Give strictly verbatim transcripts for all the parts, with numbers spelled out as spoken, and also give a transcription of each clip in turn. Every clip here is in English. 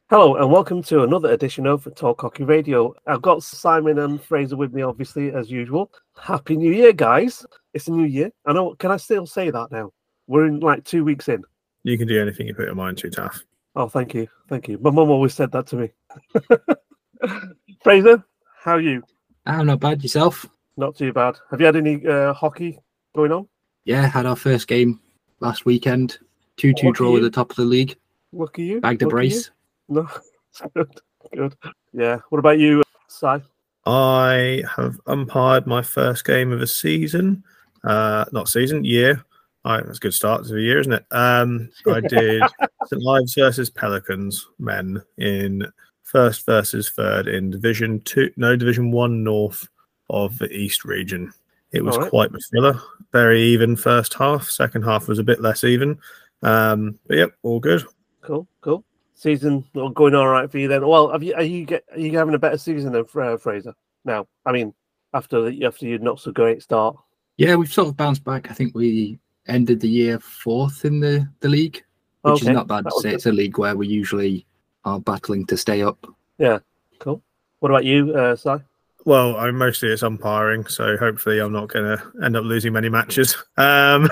Hello and welcome to another edition of Talk Hockey Radio. I've got Simon and Fraser with me, obviously, as usual. Happy New Year, guys. It's a new year. I know, can I still say that now? We're in like two weeks in. You can do anything you put your mind to, Taff. Oh, thank you. Thank you. My mum always said that to me. Fraser, how are you? I'm not bad. Yourself? Not too bad. Have you had any uh, hockey going on? Yeah, had our first game last weekend. two two draw at the top of the league. Lucky you. Bagged a Lucky brace. You. No, good, good. Yeah. What about you, Si? I have umpired my first game of a season. Uh, not season, year. Right, that's a good start to the year, isn't it? Um, I did Saint Ives versus Pelicans men in first versus third in Division Two, no Division One North of the East region. It was right. quite the thriller. Very even first half. Second half was a bit less even. Um, but yep, all good. Cool, cool. Season going all right for you then. Well, have you are you get are you having a better season than uh, Fraser now? I mean, after the, after your not so great start. Yeah, we've sort of bounced back. I think we ended the year fourth in the, the league, which okay. is not bad that to say. Good. It's a league where we usually are battling to stay up. Yeah, cool. What about you, uh, Si? Well, I'm mostly it's umpiring, so hopefully I'm not going to end up losing many matches. Um,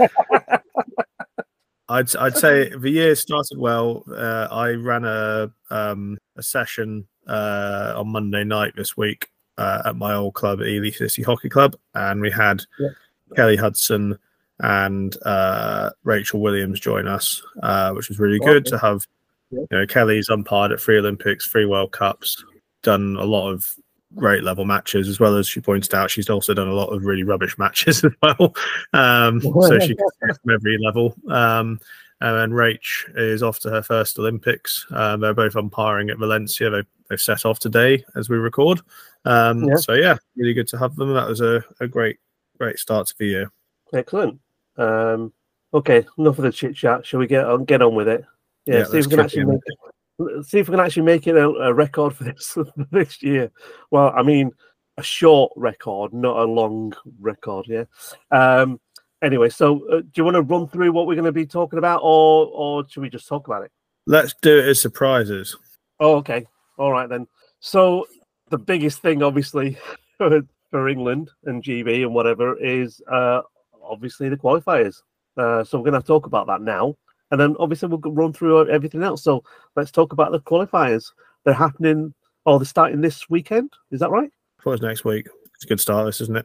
I'd I'd say the year started well. Uh, I ran a um, a session uh, on Monday night this week uh, at my old club, Ely City Hockey Club, and we had yeah. Kelly Hudson and uh, Rachel Williams join us, uh, which was really good okay. to have. Yeah. You know, Kelly's umpired at three Olympics, three World Cups, done a lot of great level matches, as well as she pointed out she's also done a lot of really rubbish matches as well. Um, so she can see from every level. Um, and then Rach is off to her first Olympics. Um, they're both umpiring at Valencia. They, they've set off today as we record. Um, yeah. So yeah, really good to have them. That was a, a great, great start to the year. Excellent. Um, okay, enough of the chit chat. Shall we get on get on with it? Yeah, Yeah, see if we can actually make it. See if we can actually make it a, a record for this for this year. Well, I mean, a short record, not a long record. Yeah. Um, anyway, so uh, do you want to run through what we're going to be talking about, or or should we just talk about it? Let's do it as surprises. Oh, okay. All right then. So the biggest thing, obviously, for, for England and G B and whatever is uh, obviously the qualifiers. Uh, so we're going to talk about that now. And then obviously we'll run through everything else. So let's talk about the qualifiers. They're happening, or they're starting this weekend. Is that right? I thought it was next week. It's a good start, this, isn't it?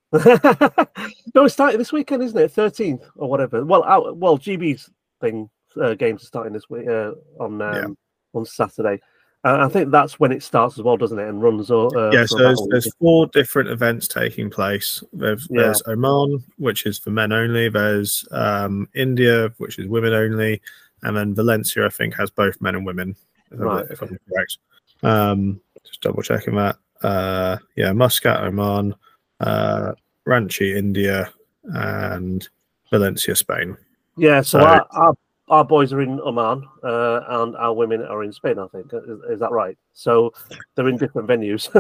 No, it's starting this weekend, isn't it? thirteenth or whatever. Well, out, well, G B's thing uh, games are starting this week uh, on um, yeah. on Saturday. Uh, I think that's when it starts as well, doesn't it? And runs. Uh, yeah, so there's, there's four different events taking place. There's, yeah. there's Oman, which is for men only. There's um, India, which is women only. And then Valencia, I think, has both men and women, if, right. I'm, if I'm correct. Um, just double checking that. Uh, yeah, Muscat, Oman, uh, Ranchi, India, and Valencia, Spain. Yeah, so, so our, our our boys are in Oman, uh, and our women are in Spain. I think is, is that right? So they're in different venues,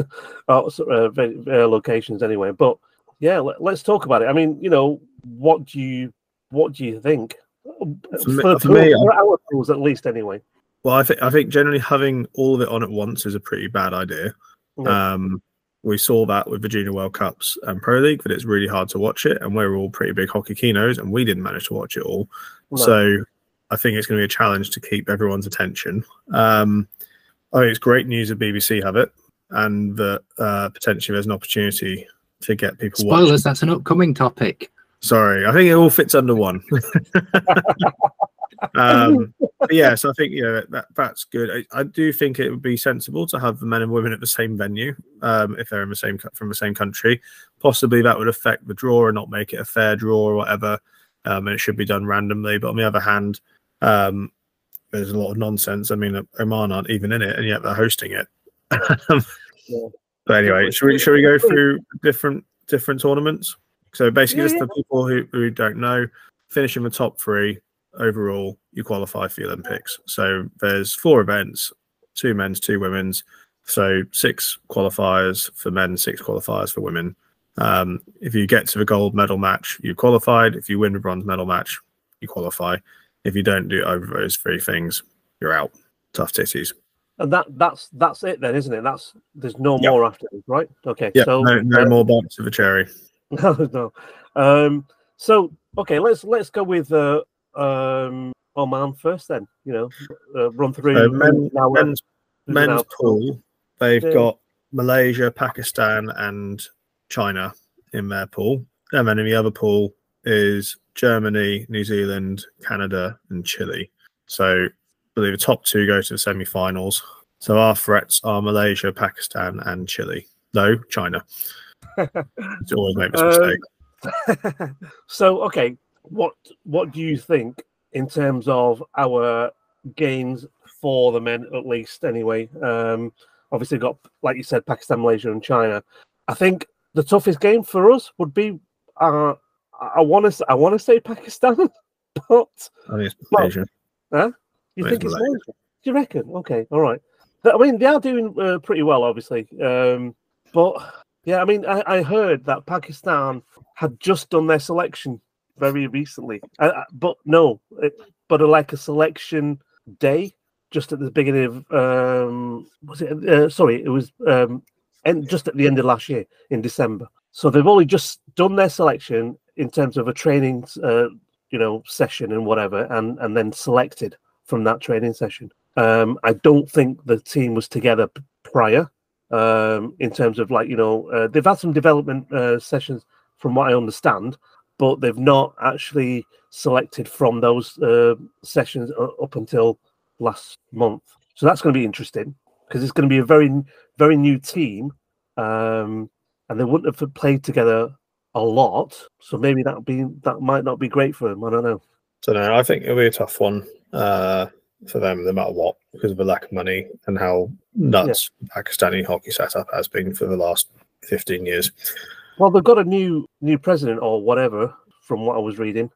uh, uh, locations anyway. But yeah, let, let's talk about it. I mean, you know, what do you what do you think? For me, for, for me for our rules, at least, anyway. Well, I think I think generally having all of it on at once is a pretty bad idea. Yeah. Um, we saw that with the Junior World Cups and Pro League, that it's really hard to watch it, and we're all pretty big hockey kinos, and we didn't manage to watch it all. No. So I think it's going to be a challenge to keep everyone's attention. Um, I think it's great news that B B C have it, and that uh, potentially there's an opportunity to get people Spoilers, watching. That's an upcoming topic. Sorry, I think it all fits under one. um, but yeah, so I think you know that that's good. I, I do think it would be sensible to have the men and women at the same venue um, if they're in the same from the same country. Possibly that would affect the draw and not make it a fair draw or whatever, um, and it should be done randomly. But on the other hand, um, there's a lot of nonsense. I mean, Oman aren't even in it, and yet they're hosting it. yeah. But anyway, should we should we go through different different tournaments? So basically, yeah, just yeah. for people who, who don't know, finishing the top three overall, you qualify for the Olympics. So there's four events, two men's, two women's. So six qualifiers for men, six qualifiers for women. Um, if you get to the gold medal match, you qualified. If you win the bronze medal match, you qualify. If you don't do over those three things, you're out. tough titties. And that that's that's it then, isn't it? That's there's no Yep. more after this, right? Okay. Yeah, So no, no uh, more bites of a cherry. no, no. Um, so okay, let's let's go with uh, um, Oman first then. You know, uh, run through So who's men, now, uh, men's who's men's now- pool, they've Yeah. got Malaysia, Pakistan, and China in their pool, and then in the other pool is Germany, New Zealand, Canada, and Chile. So I believe the top two go to the semi-finals. So our threats are Malaysia, Pakistan, and Chile. No, China. You always make this mistake. Um, so okay, what what do you think in terms of our gains for the men, at least anyway? Um, obviously, got like you said, Pakistan, Malaysia, and China. I think the toughest game for us would be. Uh, I want to. I want to say Pakistan, but I think it's Well, Malaysia. huh? You I think think it's it's Malaysia. Malaysia? Do you reckon? Okay, all right. But, I mean, they are doing uh, pretty well, obviously. Um, but yeah, I mean, I, I heard that Pakistan had just done their selection very recently. Uh, uh, but no, it, but uh, like a selection day, just at the beginning of um, was it? Uh, sorry, it was um, and just at the end of last year in December. So they've only just done their selection in terms of a training, uh, you know, session and whatever, and and then selected from that training session. Um, I don't think the team was together p- prior. Um, in terms of like you know, uh, they've had some development uh, sessions, from what I understand, but they've not actually selected from those uh, sessions uh, up until last month. So that's going to be interesting because it's going to be a very, very new team, um, and they wouldn't have played together a lot. So maybe that be that might not be great for them. I don't know. So no, I think it'll be a tough one uh, for them, no matter what, because of the lack of money and how nuts Pakistani hockey setup has been for the last fifteen years. Well, they've got a new new president or whatever, from what I was reading,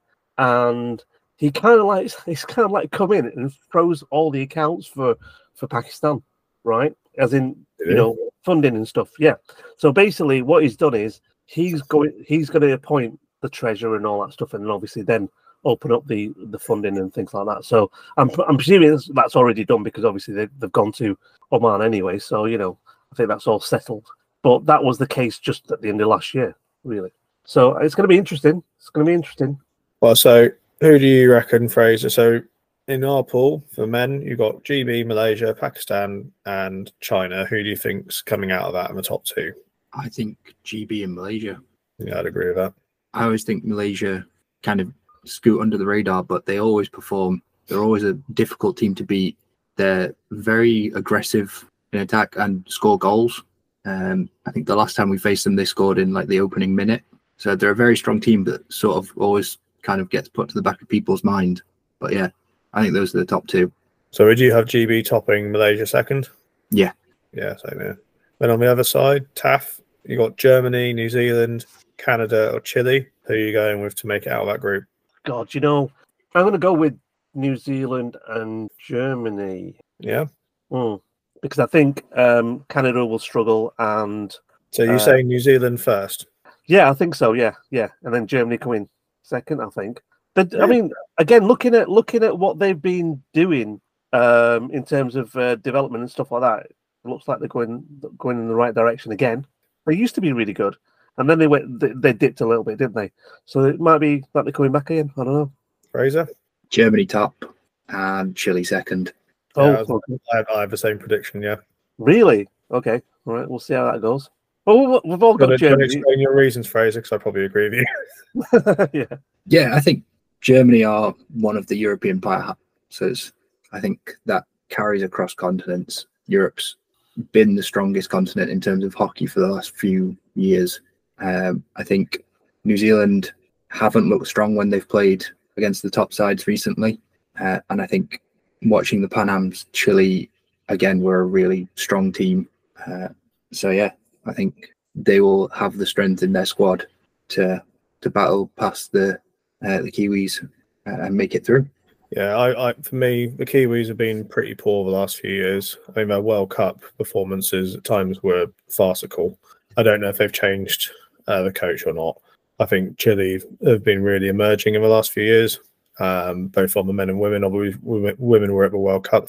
and he kind of like he's kind of like come in and froze all the accounts for for Pakistan, right? As in, Did you he? know, funding and stuff. Yeah. So basically, what he's done is he's going he's going to appoint the treasurer and all that stuff, and then obviously then open up the the funding and things like that. So I'm I'm presuming that's, that's already done because obviously they, they've gone to Oman anyway. So you know, I think that's all settled. But that was the case just at the end of last year, really. So it's going to be interesting. It's going to be interesting. Well, so who do you reckon, Fraser? So in our pool for men, you've got G B, Malaysia, Pakistan, and China. Who do you think's coming out of that in the top two? I think G B and Malaysia. Yeah, I'd agree with that. I always think Malaysia kind of scoot under the radar, but they always perform. They're always a difficult team to beat. They're very aggressive in attack and score goals. Um, I think the last time we faced them, they scored in like the opening minute. So they're a very strong team that sort of always kind of gets put to the back of people's mind. But yeah, I think those are the top two. So would you have G B topping Malaysia second? Yeah. Yeah, same here. Then on the other side, T A F, you got Germany, New Zealand, Canada, or Chile. Who are you going with to make it out of that group? God, you know, I'm going to go with New Zealand and Germany. Yeah. Mm. Because I think um, Canada will struggle, and So you're Uh, saying New Zealand first? yeah, I think so. Yeah, yeah, and then Germany come in second. I think. But Yeah. I mean, again, looking at looking at what they've been doing um, in terms of uh, development and stuff like that, it looks like they're going going in the right direction again. They used to be really good, and then they went they, they dipped a little bit, didn't they? So it might be that they're coming back again. I don't know. Fraser? Germany top and Chile second. Yeah, I, Oh, was- okay. I have, I have the same prediction, yeah. Really? Okay. All right. We'll see how that goes. Well, we've, we've all Got got to Germany. explain your reasons, Fraser, because I probably agree with you. Yeah. Yeah, I think Germany are one of the European powerhouses. I think that carries across continents. Europe's been the strongest continent in terms of hockey for the last few years. Um, I think New Zealand haven't looked strong when they've played against the top sides recently. Uh, and I think watching the Pan Ams, Chile, again, were a really strong team. Uh, so, yeah, I think they will have the strength in their squad to to battle past the uh, the Kiwis uh, and make it through. Yeah, I, I, for me, the Kiwis have been pretty poor the last few years. I mean, their World Cup performances at times were farcical. I don't know if they've changed uh, the coach or not. I think Chile have been really emerging in the last few years, um, both on the men and women. Obviously, women women were at the World Cup. I think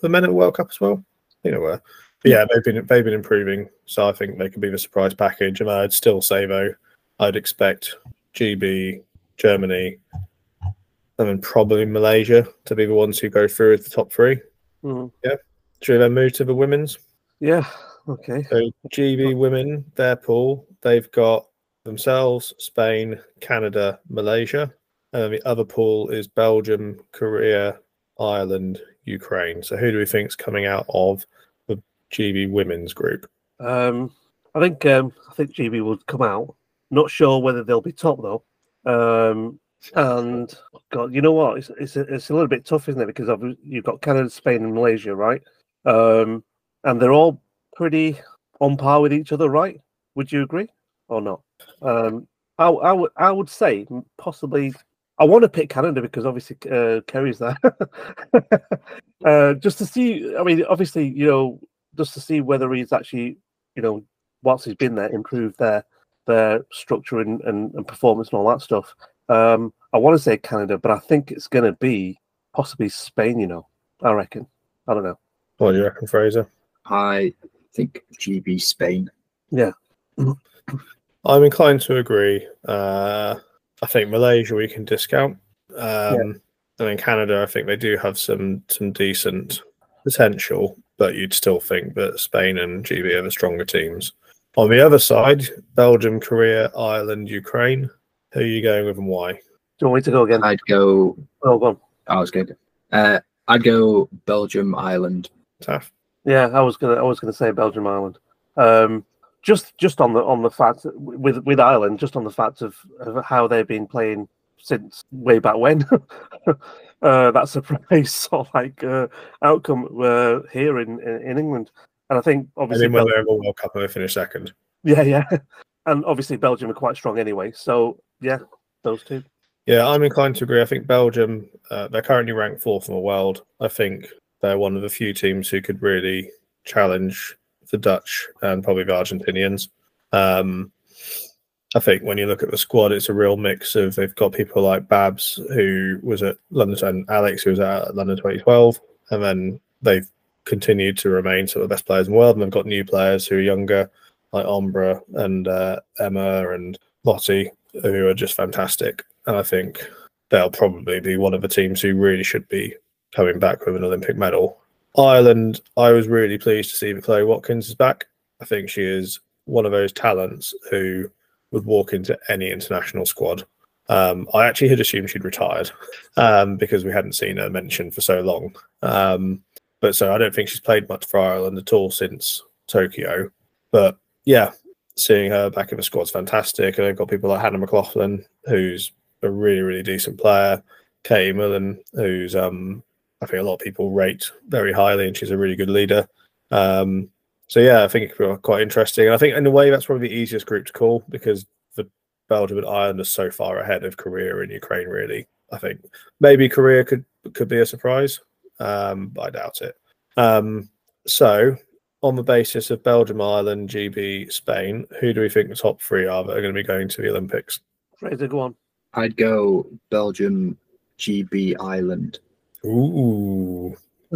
the men at the World Cup as well? I think they were. But yeah, they've been they've been improving, so I think they could be the surprise package. And I'd still say though, I'd expect G B, Germany, and then probably Malaysia to be the ones who go through as the top three. Mm. Yeah. Should we then move to the women's? Yeah. Okay. So G B women, their pool, they've got themselves, Spain, Canada, Malaysia, and then the other pool is Belgium, Korea, Ireland, Ukraine. So who do we think is coming out of the G B women's group? Um, I think um, I think G B will come out. Not sure whether they'll be top though. Um, and God, you know what? It's it's a, it's a little bit tough, isn't it? Because obvi- you've got Canada, Spain, and Malaysia, right? Um, and they're all pretty on par with each other, right? Would you agree or not? Um, I, I would I would say possibly. I want to pick Canada because obviously uh, Kerry's there. uh, just to see, I mean, obviously, you know, just to see whether he's actually, you know, whilst he's been there, improved their their structure and, and, and performance and all that stuff. Um, I want to say Canada, but I think it's going to be possibly Spain, you know, I reckon. I don't know. What do you reckon, Fraser? I think G B Spain. Yeah. I'm inclined to agree. Uh, I think Malaysia we can discount. Um, yeah. And then Canada, I think they do have some some decent potential, but you'd still think that Spain and G B are the stronger teams. On the other side, Belgium, Korea, Ireland, Ukraine. Who are you going with and why? Do you want me to go again? I'd go. Oh, go on. I was good. Uh, I'd go Belgium, Ireland. Tough. Yeah, I was gonna. I was gonna say Belgium, Ireland. Um, just, just on the on the fact with with Ireland, just on the fact of, of how they've been playing since way back when. uh, that surprise sort of like uh, outcome uh, here in, in in England, and I think obviously. And then when they're in the World Cup and they finish second. Yeah, yeah, and obviously Belgium are quite strong anyway. So yeah, those two. Yeah, I'm inclined to agree. I think Belgium, uh, they're currently ranked fourth in the world. I think they're one of the few teams who could really challenge the Dutch and probably the Argentinians. Um, I think when you look at the squad, it's a real mix of they've got people like Babs, who was at London, and Alex, who was at London twenty twelve, and then they've continued to remain some of the best players in the world. And they've got new players who are younger, like Ombra and uh, Emma and Lottie, who are just fantastic. And I think they'll probably be one of the teams who really should be coming back with an Olympic medal. Ireland, I was really pleased to see that Chloe Watkins is back. I think she is one of those talents who would walk into any international squad. Um, I actually had assumed she'd retired um, because we hadn't seen her mentioned for so long. Um, but so I don't think she's played much for Ireland at all since Tokyo. But yeah, seeing her back in the squad's fantastic. And they've got people like Hannah McLaughlin, who's a really, really decent player. Katie Mullen, who's um, I think a lot of people rate very highly, and she's a really good leader. Um, so yeah, I think it's quite interesting. And I think in a way that's probably the easiest group to call because the Belgium and Ireland are so far ahead of Korea and Ukraine. Really, I think maybe Korea could could be a surprise, um, but I doubt it. Um, so on the basis of Belgium, Ireland, G B, Spain, who do we think the top three are that are going to be going to the Olympics? Fraser, go on. I'd go Belgium, G B, Ireland. Ooh.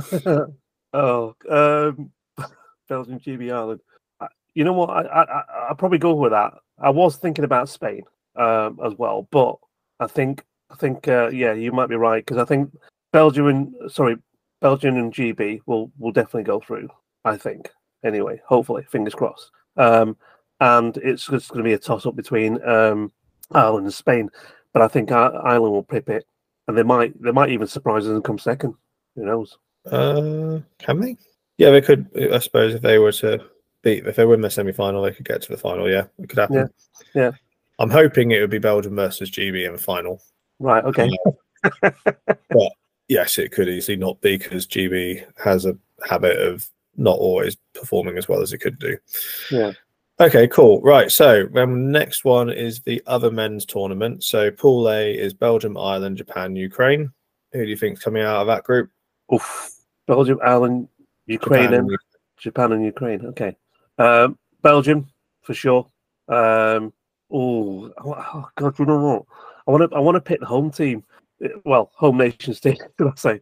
oh, um, Belgium, G B, Ireland. You know what? I I I'll probably go with that. I was thinking about Spain um, as well, but I think I think uh, yeah, you might be right because I think Belgium and sorry, Belgium and G B will will definitely go through. I think anyway. Hopefully, fingers crossed. Um, and it's just going to be a toss up between um, Ireland and Spain, but I think Ireland will pip it. And they might they might even surprise us and come second. Who knows? Uh, can they? Yeah, they could. I suppose if they were to beat, if they win the semi-final, they could get to the final. Yeah, it could happen. Yeah, yeah. I'm hoping it would be Belgium versus G B in the final. Right. Okay. Uh, but yes, it could easily not be because G B has a habit of not always performing as well as it could do. Yeah. Okay, cool. Right, so um, next one is the other men's tournament. So Pool A is Belgium, Ireland, Japan, Ukraine. Who do you think is coming out of that group? Oof. Belgium, Ireland, Ukraine, Japan and and Japan and Ukraine. Okay. Um, Belgium for sure. Um, oh, oh God, you know what? I want to I want to pick the home team. Well, home nations team, should I say?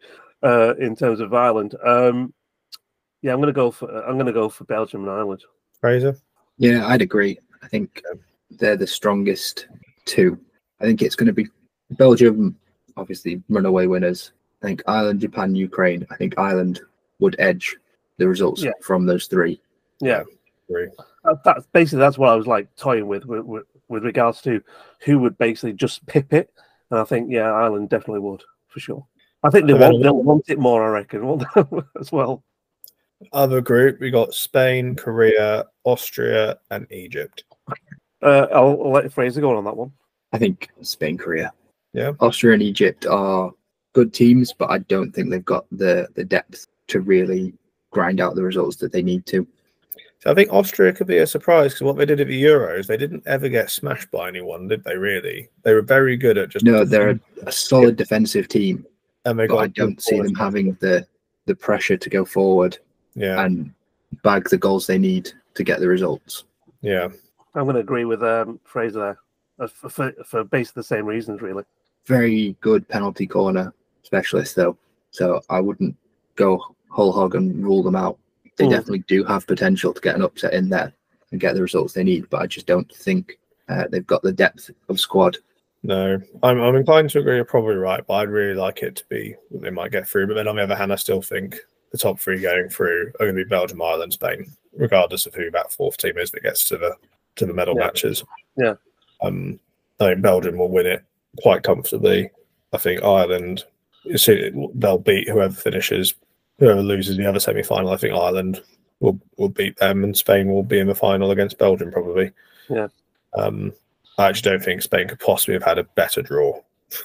uh, in terms of Ireland. Um, yeah, I'm going to go for I'm going to go for Belgium and Ireland. Fraser? Yeah, I'd agree. I think they're the strongest two. I think it's going to be Belgium, obviously runaway winners. I think Ireland, Japan, Ukraine. I think Ireland would edge the results Yeah. from those three. Yeah, Agree. That- that's basically that's what I was like toying with, with with with regards to who would basically just pip it, and I think yeah, Ireland definitely would for sure. I think they And then- want they'll want it more, I reckon, won't they, as well. Other group, we got Spain, Korea, Austria, and Egypt. Uh, I'll, I'll let Fraser go on that one. I think Spain, Korea. Yeah. Austria and Egypt are good teams, but I don't think they've got the, the depth to really grind out the results that they need to. So I think Austria could be a surprise because what they did at the Euros, they didn't ever get smashed by anyone, did they? Really, they were very good at just No, they're a, a solid defensive team, and they but got I don't see them having the, the pressure to go forward yeah, and bag the goals they need to get the results. yeah. I'm going to agree with um, Fraser there uh, for, for for basically the same reasons, really. Very good penalty corner specialist, though, so I wouldn't go whole hog and rule them out. They Mm. definitely do have potential to get an upset in there and get the results they need, but I just don't think uh, they've got the depth of squad. No, I'm I'm inclined to agree. You're probably right, but I'd really like it to be that they might get through. But then on the other hand, I still think the top three going through are going to be Belgium, Ireland, Spain, regardless of who that fourth team is that gets to the to the medal Yeah. matches. Yeah. Um, I think Belgium will win it quite comfortably. I think Ireland, you see, they'll beat whoever finishes, whoever loses the other semi-final. I think Ireland will will beat them, and Spain will be in the final against Belgium probably. Yeah. Um, I actually don't think Spain could possibly have had a better draw.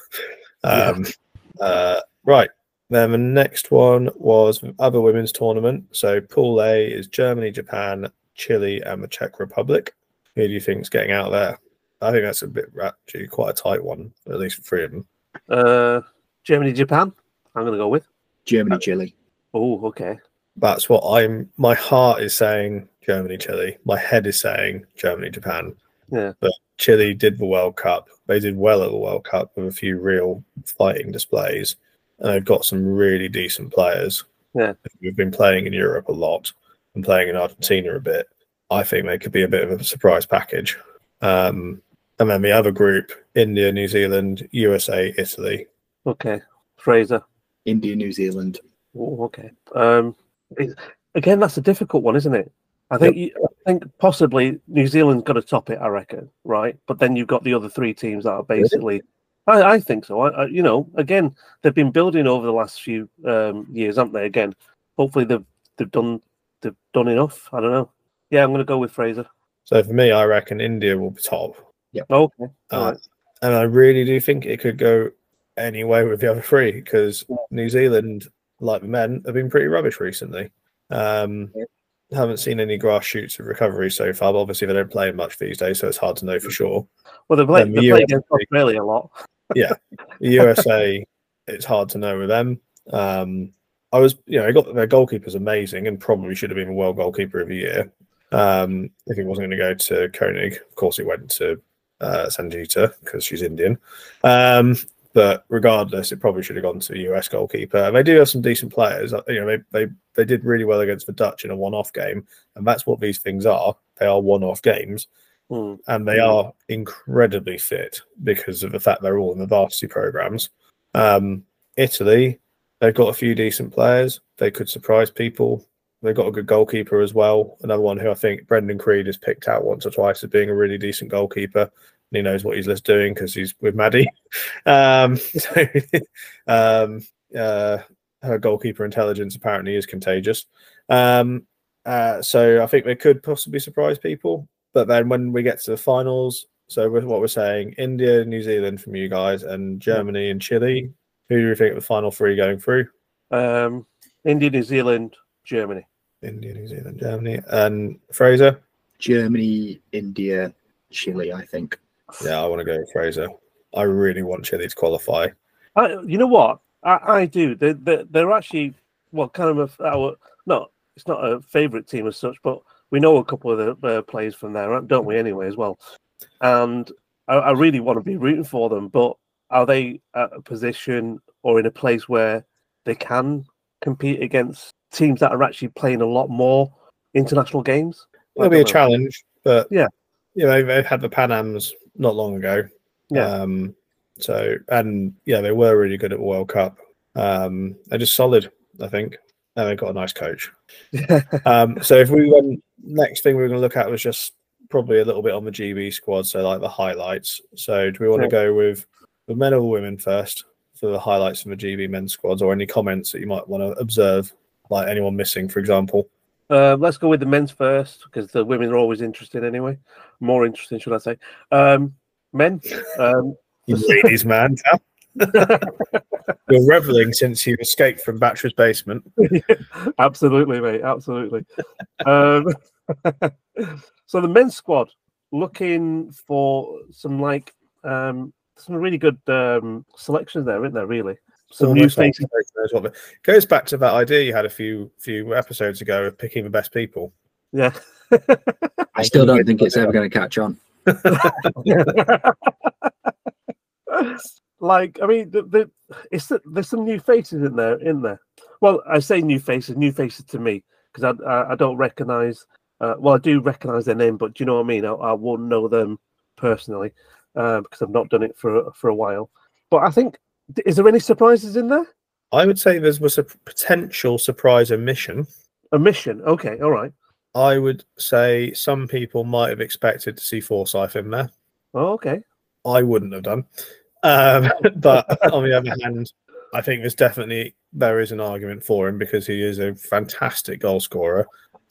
um, uh, right. Then the next one was other women's tournament. So Pool A is Germany, Japan, Chile, and the Czech Republic. Who do you think is getting out there? I think that's a bit actually quite a tight one, at least for three of them. Uh, Germany, Japan. I'm going to go with. Germany, Chile. Oh, okay. That's what I'm. My heart is saying Germany, Chile. My head is saying Germany, Japan. Yeah. But Chile did the World Cup. They did well at the World Cup with a few real fighting displays, and they've got some really decent players. Yeah. We've been playing in Europe a lot and playing in Argentina a bit. I think they could be a bit of a surprise package. Um, and then the other group: India, New Zealand, U S A, Italy. Okay. Fraser. India, New Zealand. Oh, okay. Um, it, again, that's a difficult one, isn't it? I think you, I think possibly New Zealand's got to top it. I reckon, right? But then you've got the other three teams that are basically. I, I think so. I, I, you know, again, they've been building over the last few um, years, haven't they? Again, hopefully they've they've done they've done enough. I don't know. Yeah, I'm going to go with Fraser. So for me, I reckon India will be top. Okay. Uh, All right. And I really do think it could go any way with the other three because New Zealand, like the men, have been pretty rubbish recently. Um, Yeah. Haven't seen any grass shoots of recovery so far, but obviously they don't play much these days, so it's hard to know for sure. Well, they play, then they the play U S A against Australia a lot. Yeah, the U S A, it's hard to know with them. Um, I was, you know, they got their goalkeeper's amazing and probably should have been a world goalkeeper of the year um, if he wasn't going to go to Koenig. Of course, he went to uh, Sanjita because she's Indian. Um, But regardless, it probably should have gone to the U S goalkeeper. And they do have some decent players. You know, they they they did really well against the Dutch in a one-off game, and that's what these things are. They are one-off games, Hmm. and they are incredibly fit because of the fact they're all in the varsity programs. Um, Italy, they've got a few decent players. They could surprise people. They've got a good goalkeeper as well. Another one who I think Brendan Creed has picked out once or twice as being a really decent goalkeeper. And he knows what he's doing because he's with Maddie. Um, so, um, uh, her goalkeeper intelligence apparently is contagious. Um, uh, so I think they could possibly surprise people. But then when we get to the finals, so with what we're saying, India, New Zealand from you guys, and Germany and Chile, who do you think the final three going through? Um, India, New Zealand, Germany. India, New Zealand, Germany. And Fraser? Germany, India, Chile, I think. Yeah, I want to go with Fraser. I really want Chile to qualify. I, you know what? I, I do. They're, they're, they're actually, well, kind of a, our, no, it's not a favourite team as such, but we know a couple of the uh, players from there, don't we, anyway, as well? And I, I really want to be rooting for them, but are they at a position or in a place where they can compete against teams that are actually playing a lot more international games. It'll be a challenge, but yeah, you know, they've had the Pan Ams not long ago. Yeah. Um, so and yeah, they were really good at the World Cup. Um, they're just solid, I think, and they've got a nice coach. um, so if we went, next thing we were going to look at was just probably a little bit on the G B squad, so like the highlights. So do we want Yeah. to go with the men or women first for the highlights from the G B men's squads, or any comments that you might want to observe, like anyone missing, for example? Uh, let's go with the men's first because the women are always interested anyway. More interesting, should I say? Um, men. Um, You ladies, man. You're reveling since you escaped from Batcher's basement. Absolutely, mate. Absolutely. um, so the men's squad looking for some like um, some really good um, selections there, isn't there? Really, some new faces. It goes back to that idea you had a few few episodes ago of picking the best people. Yeah. I still don't think it's ever going to catch on. Like, I mean, the, the, it's the, there's some new faces in there. In there, well, I say new faces, new faces to me because I, I I don't recognize. Uh, well, I do recognize their name, but do you know what I mean? I, I won't know them personally uh, because I've not done it for for a while. But I think, is there any surprises in there? I would say there was a potential surprise omission. Omission, okay, all right. I would say some people might have expected to see Forsyth in there. Oh, okay. I wouldn't have done. Um, but on the other hand, I think there's definitely there is an argument for him because he is a fantastic goal scorer.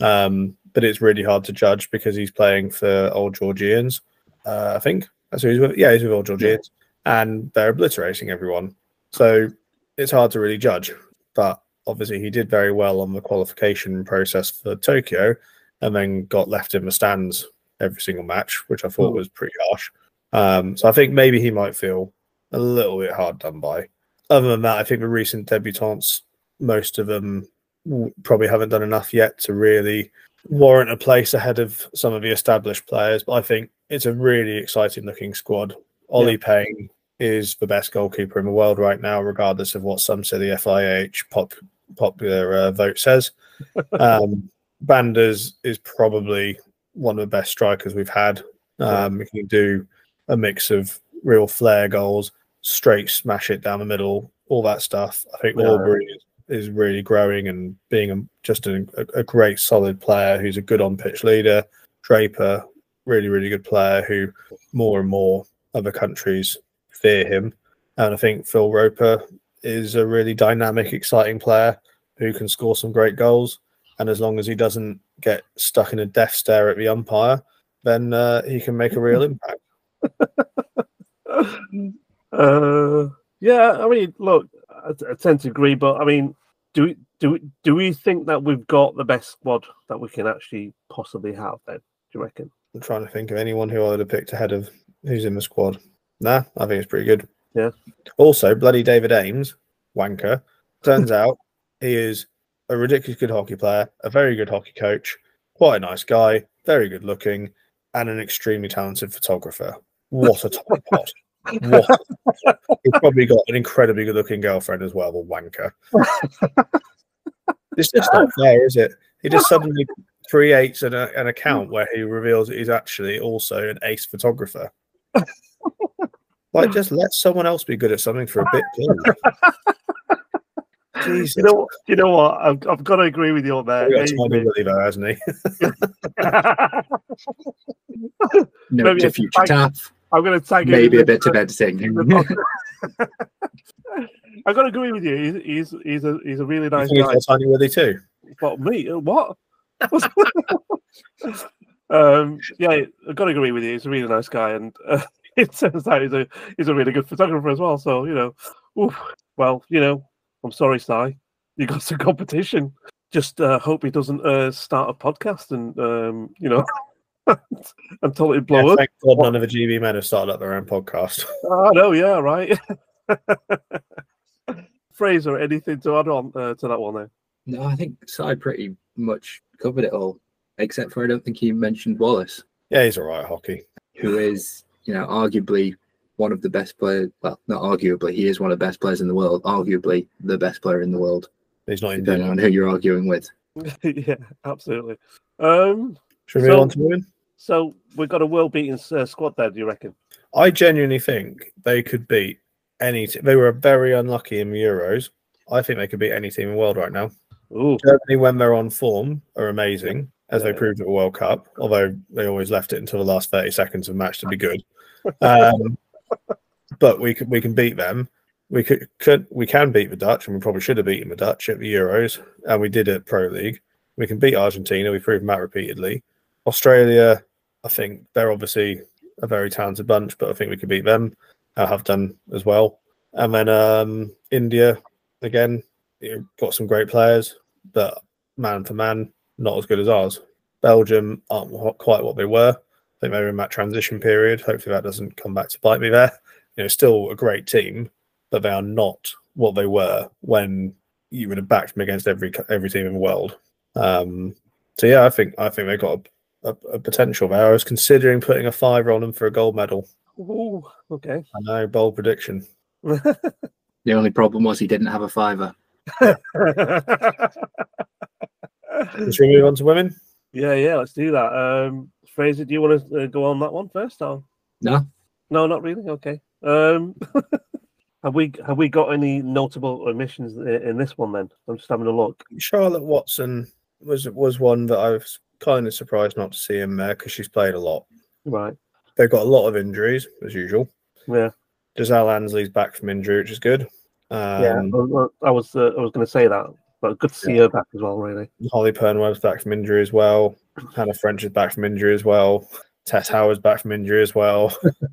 Um, but it's really hard to judge because he's playing for Old Georgians. Uh, I think that's who he's with. Yeah, he's with Old Georgians, and they're obliterating everyone. So it's hard to really judge. But obviously, he did very well on the qualification process for Tokyo, and then got left in the stands every single match, which I thought was pretty harsh. Um, so I think maybe he might feel a little bit hard done by. Other than that, I think the recent debutants, most of them probably haven't done enough yet to really warrant a place ahead of some of the established players. But I think it's a really exciting looking squad. Ollie yeah. Payne is the best goalkeeper in the world right now, regardless of what some silly F I H pop, popular uh, vote says. Um, Banders is probably one of the best strikers we've had. Um, he can do a mix of real flair goals, straight smash it down the middle, all that stuff. I think yeah. Aubrey is, is really growing and being a, just a, a great, solid player who's a good on-pitch leader. Draper, really, really good player who more and more other countries fear him. And I think Phil Roper is a really dynamic, exciting player who can score some great goals. And as long as he doesn't get stuck in a death stare at the umpire, then uh, he can make a real impact. uh, yeah, I mean, look, I, I tend to agree, but I mean, do we do we, do we think that we've got the best squad that we can actually possibly have? Then, do you reckon? I'm trying to think of anyone who I would have picked ahead of who's in the squad. Nah, I think it's pretty good. Yeah. Also, bloody David Ames, wanker. Turns out he is a ridiculously good hockey player, a very good hockey coach, quite a nice guy, very good looking, and an extremely talented photographer. What a top pot. What? He's probably got an incredibly good looking girlfriend as well, the wanker. It's just not fair, is it? He just suddenly creates an, an account where he reveals that he's actually also an ace photographer. Like, just let someone else be good at something for a bit, please. Jesus. You know, you know what? I've, I've got to agree with you on that. He's got to believe that, hasn't he? No, to future taff. I'm going to tag maybe a bit of editing. I've got to agree with you. He's he's, he's a he's a really nice you guy. He's Tiny Willie too. What me? What? um, yeah, I've got to agree with you. He's a really nice guy, and uh, it turns out he's a he's a really good photographer as well. So you know, oof, well, you know. I'm sorry, Si. You got some competition. Just uh, hope he doesn't uh, start a podcast and, um, you know, and totally blow yeah, up. Thank God none of the G B men have started up their own podcast. I know, yeah, right. Fraser, anything to add on uh, to that one there? No, I think Si pretty much covered it all, except for I don't think he mentioned Wallace. Yeah, he's all right at hockey. Who is, you know, arguably one of the best players. Well, not arguably, he is one of the best players in the world. Arguably, the best player in the world. He's not depending Indian. on who you're arguing with. Yeah, absolutely. Um, Should we so, move on to women? So we've got a world-beating uh, squad there. Do you reckon? I genuinely think they could beat any. T- they were very unlucky in the Euros. I think they could beat any team in the world right now. Ooh. Germany, when they're on form, are amazing, as Yeah. they proved at the World Cup. Although they always left it until the last thirty seconds of the match to be good. Um, but we can we can beat them. We could, could we can beat the Dutch, and we probably should have beaten the Dutch at the Euros, and we did at Pro League. We can beat Argentina. We've proven that repeatedly. Australia, I think they're obviously a very talented bunch, but I think we could beat them. I have done as well. And then um, India, again, you know, got some great players, but man for man, not as good as ours. Belgium aren't quite what they were. I think they were in that transition period. Hopefully that doesn't come back to bite me there. You know, still a great team, but they are not what they were when you would have backed them against every every team in the world. Um, so yeah, I think I think they got a, a, a potential there. I was considering putting a fiver on them for a gold medal. Ooh, okay. I know, bold prediction. The only problem was he didn't have a fiver. Should we move on to women? Yeah, yeah, let's do that. Um, Fraser, do you want to uh, go on that one first? Or? No, No, not really. Okay. Um, have we have we got any notable omissions in, in this one? Then I'm just having a look. Charlotte Watson was was one that I was kind of surprised not to see in there because she's played a lot. Right. They've got a lot of injuries as usual. Yeah. Giselle Ansley's back from injury, which is good. Um, Yeah. I was uh, I was going to say that, but good to see Yeah. her back as well. Really. Holly Pernweb's back from injury as well. Hannah French is back from injury as well. Tess Howard's back from injury as well.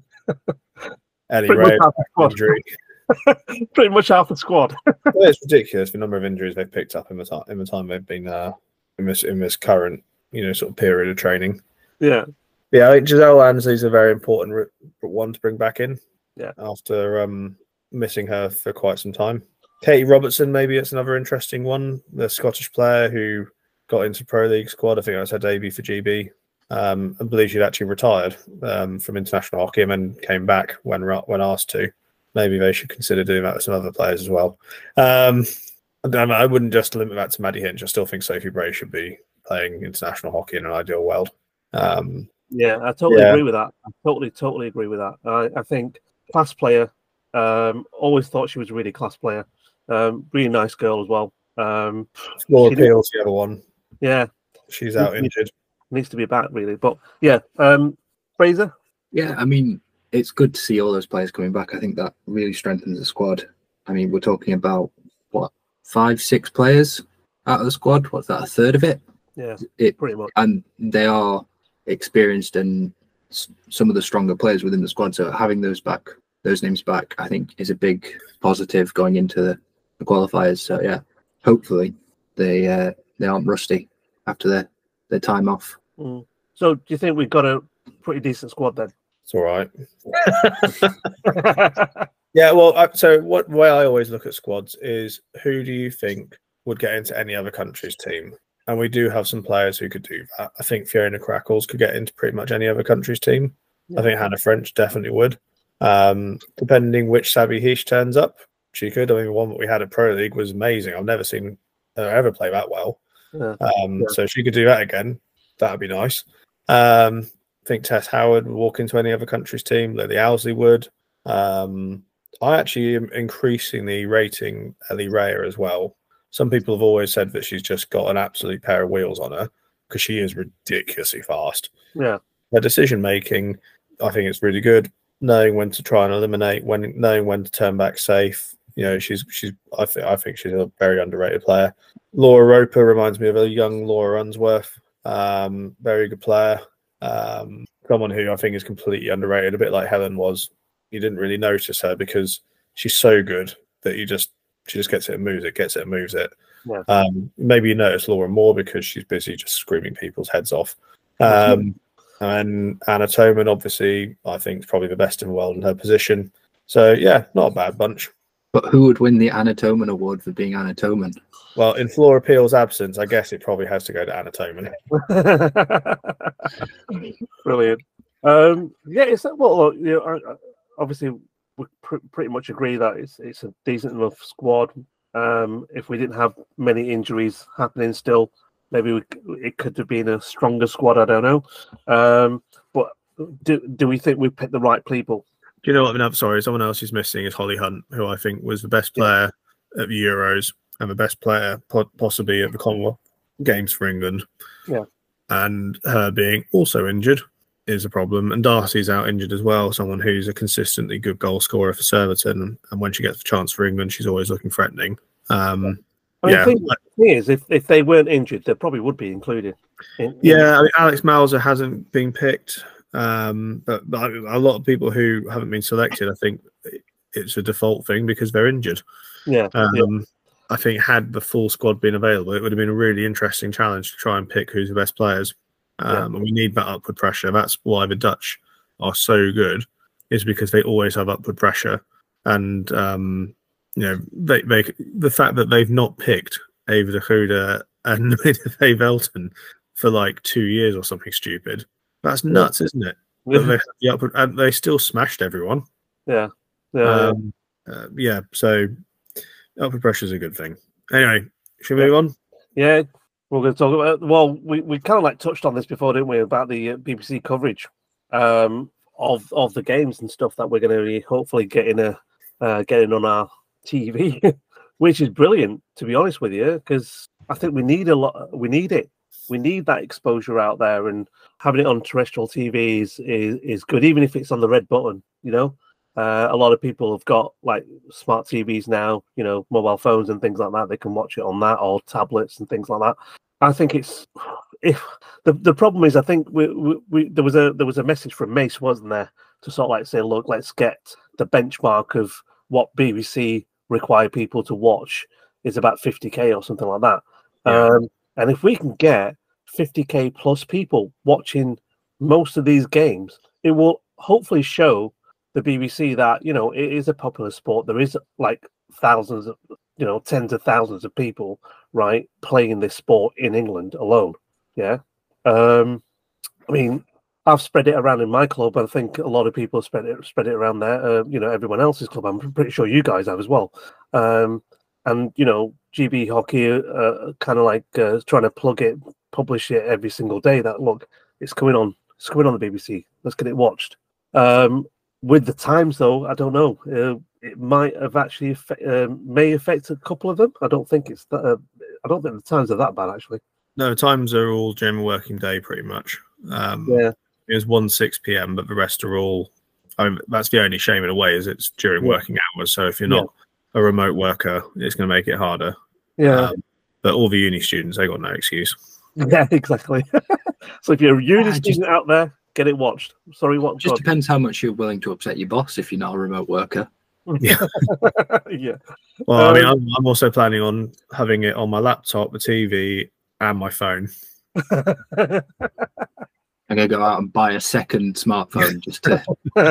Ellie Pretty much Ray half the back from squad. injury. Pretty much half the squad. Well, it's ridiculous the number of injuries they've picked up in the time in the time they've been uh, in this in this current you know sort of period of training. Yeah. Yeah, I think Giselle Ansley's a very important r- one to bring back in. Yeah. After um, missing her for quite some time. Katie Robertson, maybe it's another interesting one. The Scottish player who got into Pro League squad. I think that was her debut for G B. Um, I believe she'd actually retired um, from international hockey and then came back when when asked to. Maybe they should consider doing that with some other players as well. Um, I wouldn't just limit that to Maddie Hinch. I still think Sophie Bray should be playing international hockey in an ideal world. Um, Yeah, I totally Yeah. agree with that. I totally, totally agree with that. I, I think class player. Um, always thought she was a really class player. Um, really nice girl as well. Um, Laura she Peel's the other one. yeah, She's out Yeah. injured. needs to be back really. But yeah, um, Fraser. yeah, I mean, it's good to see all those players coming back. I think that really strengthens the squad. I mean, we're talking about what five, six players out of the squad. What's that? A third of it? Yeah, It pretty much. and they are experienced and s- some of the stronger players within the squad. So having those back, those names back, I think is a big positive going into the, the qualifiers. So yeah, hopefully they uh, they aren't rusty after their their time off. Mm. So do you think we've got a pretty decent squad then? It's all right. Yeah, well, I- so what the way I always look at squads is who do you think would get into any other country's team? And we do have some players who could do that. I think Fiona Crackles could get into pretty much any other country's team. I think Hannah French definitely would. Um, depending which Sabi Heish turns up, she could. I mean, the one that we had at Pro League was amazing. I've never seen her ever play that well. Yeah. Um, Yeah. So if she could do that again, that would be nice. Um, I think Tess Howard would walk into any other country's team. Lily Owsley would. Um, I actually am increasingly rating Ellie Raya as well. Some people have always said that she's just got an absolute pair of wheels on her because she is ridiculously fast. Yeah, Her decision making, I think it's really good. Knowing when to try and eliminate, when knowing when to turn back safe. You know, she's she's. I think I think she's a very underrated player. Laura Roper reminds me of a young Laura Unsworth. Um, very good player. Um, someone who I think is completely underrated, a bit like Helen was. You didn't really notice her because she's so good that you just she just gets it and moves it, gets it and moves it. Yeah. Um, maybe you notice Laura more because she's busy just screaming people's heads off. Um, and Anna Toman, obviously, I think is probably the best in the world in her position. So yeah, not a bad bunch. But who would win the Anna Toman award for being Anna Toman? Well, in Flora Peel's absence, I guess it probably has to go to Anna Toman. Brilliant. Um, yeah, it's well, look, you know, obviously we pr pretty much agree that it's it's a decent enough squad. Um, if we didn't have many injuries happening still, maybe we, it could have been a stronger squad. I don't know. Um, but do do we think we picked the right people? Do you know what? I mean, I'm sorry. Someone else who's missing is Holly Hunt, who I think was the best player yeah. at the Euros and the best player po possibly at the Commonwealth Games for England. Yeah. And her being also injured is a problem. And Darcy's out injured as well, someone who's a consistently good goal scorer for Surbiton. And when she gets the chance for England, she's always looking threatening. Um, I mean, yeah. the thing is, if, if they weren't injured, they probably would be included. In, in yeah, I mean, Alex Mauser hasn't been picked. Um, but, but a lot of people who haven't been selected, I think it's a default thing because they're injured. Yeah. Um, yeah. I think had the full squad been available, it would have been a really interesting challenge to try and pick who's the best players. Um, Yeah. And we need that upward pressure. That's why the Dutch are so good, is because they always have upward pressure. And um, you know, they, they the fact that they've not picked Ava de Goede and Dave Elton for like two years or something stupid. That's nuts, yeah. isn't it? Yeah. They, the upward, and they still smashed everyone. Yeah. Yeah. Um, uh, yeah. So upward pressure is a good thing. Anyway, should we move on? Yeah. We're going to talk about. Well, we, we kind of like touched on this before, didn't we? About the uh, B B C coverage um, of of the games and stuff that we're going to be hopefully getting a uh, getting on our T V, which is brilliant, to be honest with you, because I think we need a lot. We need it. We need that exposure out there, and having it on terrestrial T V is, is, is good, even if it's on the red button, you know. Uh, a lot of people have got like smart T Vs now, you know, mobile phones and things like that. They can watch it on that, or tablets and things like that. I think it's if the the problem is, I think we, we, we there was a there was a message from Mace, wasn't there, to sort of like say, look, let's get the benchmark of what B B C require people to watch is about fifty K or something like that. Yeah. Um, and if we can get fifty K plus people watching most of these games, it will hopefully show the B B C that, you know, it is a popular sport. There is like thousands of, you know, tens of thousands of people, right, playing this sport in England alone. Yeah. Um, I mean, I've spread it around in my club. I think a lot of people have spread it, spread it around there. Uh, you know, everyone else's club. I'm pretty sure you guys have as well. Um, and, you know, G B Hockey uh, kind of like uh, trying to plug it, publish it every single day that, look, it's coming on. It's coming on the B B C. Let's get it watched. Um, with the times, though, I don't know. Uh, it might have actually uh, may affect a couple of them. I don't think it's that. Uh, I don't think the times are that bad, actually. No, times are all during working day, pretty much. Um, yeah, it was one six p m, but the rest are all. I mean, that's the only shame in a way, is it's during yeah. working hours. So if you're not yeah. a remote worker, it's going to make it harder. Yeah, um, but all the uni students, they got no excuse. Yeah, exactly. So if you're a uni uh, student just, out there, get it watched. Sorry, what? Just God. Depends how much you're willing to upset your boss if you're not a remote worker. Yeah. Yeah. Well, um, I mean, I'm, I'm also planning on having it on my laptop, the T V, and my phone. I'm gonna go out and buy a second smartphone just to.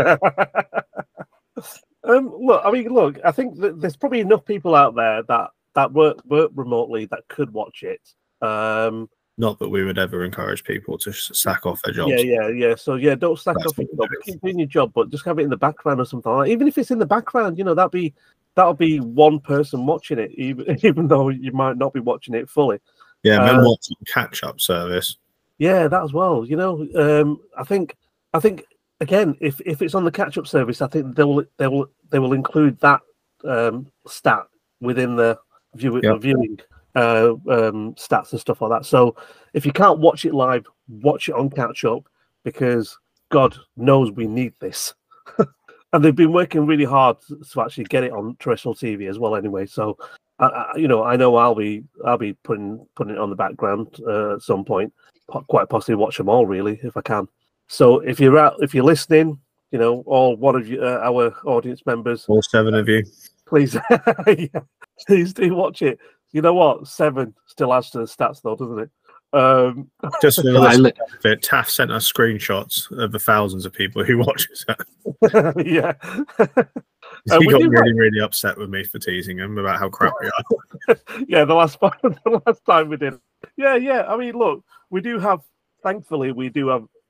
um, look, I mean, look. I think that there's probably enough people out there that that work work remotely that could watch it. Um, Not that we would ever encourage people to sack off their jobs. Yeah, yeah, yeah. So yeah, don't sack That's off your job. Keep doing your job, but just have it in the background or something like that. Even if it's in the background, you know, that'd be that'll be one person watching it, even even though you might not be watching it fully. Yeah, uh, and watching catch-up service. Yeah, that as well. You know, um, I think I think again, if if it's on the catch-up service, I think they will they will they will include that um, stat within the view, yep. viewing. Uh, um, stats and stuff like that. So if you can't watch it live, watch it on catch up, because God knows we need this. And they've been working really hard to actually get it on terrestrial T V as well. Anyway, so I, I, you know, I know I'll be I'll be putting putting it on the background uh, at some point. Quite possibly watch them all, really, if I can. So if you're out, if you're listening, you know, all one of you, uh, our audience members, all seven of you, please, yeah, please do watch it. You know what? Seven still adds to the stats, though, doesn't it? Um, Just for the bit, Taff sent us screenshots of the thousands of people who watches it. Yeah. He uh, got really, have... really upset with me for teasing him about how crap we are. Yeah, the last, the last time we did. Yeah, yeah. I mean, look, we do have, thankfully, we do have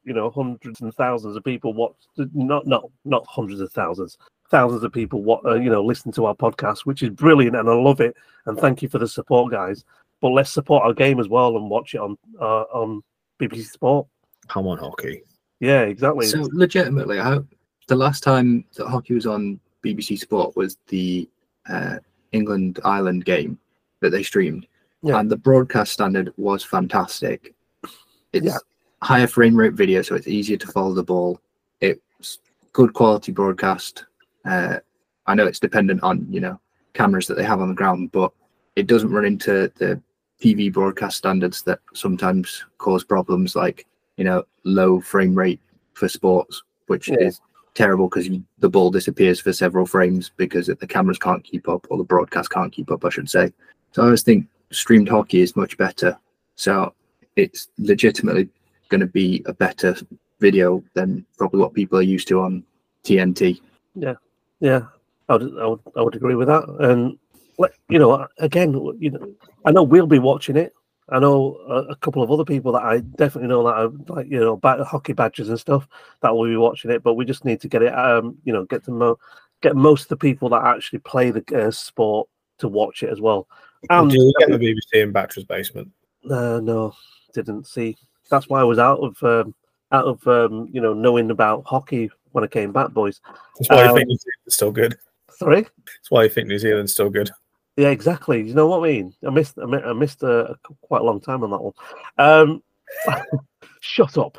you know, hundreds and thousands of people watch, not not not hundreds of thousands, thousands of people what uh, you know, listen to our podcast, which is brilliant, and I love it. And thank you for the support, guys. But let's support our game as well and watch it on uh, on B B C Sport. Come on, hockey. Yeah, exactly. So legitimately, I hope the last time that hockey was on B B C Sport was the uh, England Ireland game that they streamed, yeah. and the broadcast standard was fantastic. It's yeah. higher frame rate video, so it's easier to follow the ball. It's good quality broadcast. Uh, I know it's dependent on, you know, cameras that they have on the ground, but it doesn't run into the T V broadcast standards that sometimes cause problems, like, you know, low frame rate for sports, which yeah. is terrible because the ball disappears for several frames because the cameras can't keep up, or the broadcast can't keep up, I should say. So I always think streamed hockey is much better. So it's legitimately going to be a better video than probably what people are used to on T N T. Yeah, yeah, I would, I would, I would agree with that. And you know, again, you know, I know we'll be watching it. I know a, a couple of other people that I definitely know that are like, you know, bat, hockey badgers and stuff that will be watching it. But we just need to get it, um, you know, get to mo- get most of the people that actually play the uh, sport to watch it as well. And do you get the B B C in Batcher's basement? Uh, no, didn't see. That's why I was out of um, out of um, you know, knowing about hockey when I came back, boys. That's why um, you think New Zealand's still good. Sorry. That's why you think New Zealand's still good. Yeah, exactly. You know what I mean? I missed. I missed, I missed a, a quite a long time on that one. Um, shut up.